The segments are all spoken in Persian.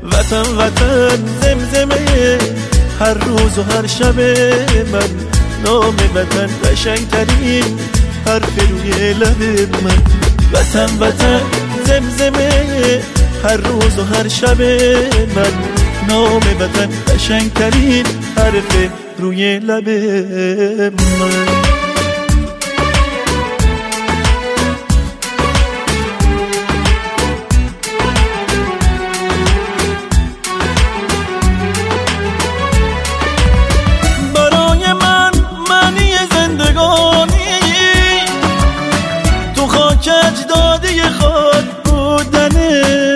وطن وطن زمزمه هر روز و هر شب من، نام وطن قشنگترین حرف روی لب من. وطن وطن زمزمه هر روز و هر شب من، نام وطن قشنگترین حرف روی لب من. اجدادی خود بودنه،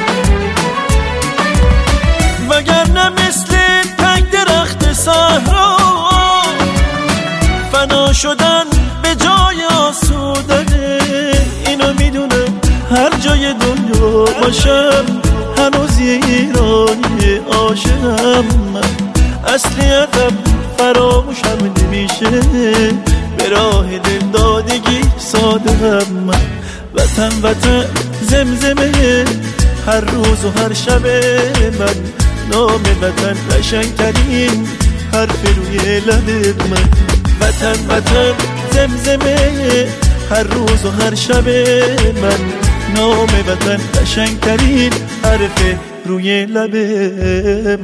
وگرنه مثل تک درخت صحرا فنا شدن به جای آسودنه. اینو میدونم هر جای دنیا باشم هنوز ایرانی عاشقم من. اصلیتم فراموشم نمیشه، به راه دل دادگی سادم من. وطن وطن زمزمه هر روز و هر شب من، نام وطن قشنگترین حرف روی لب من. وطن وطن زمزمه هر روز و هر شب من، نام وطن قشنگترین حرف روی لب من.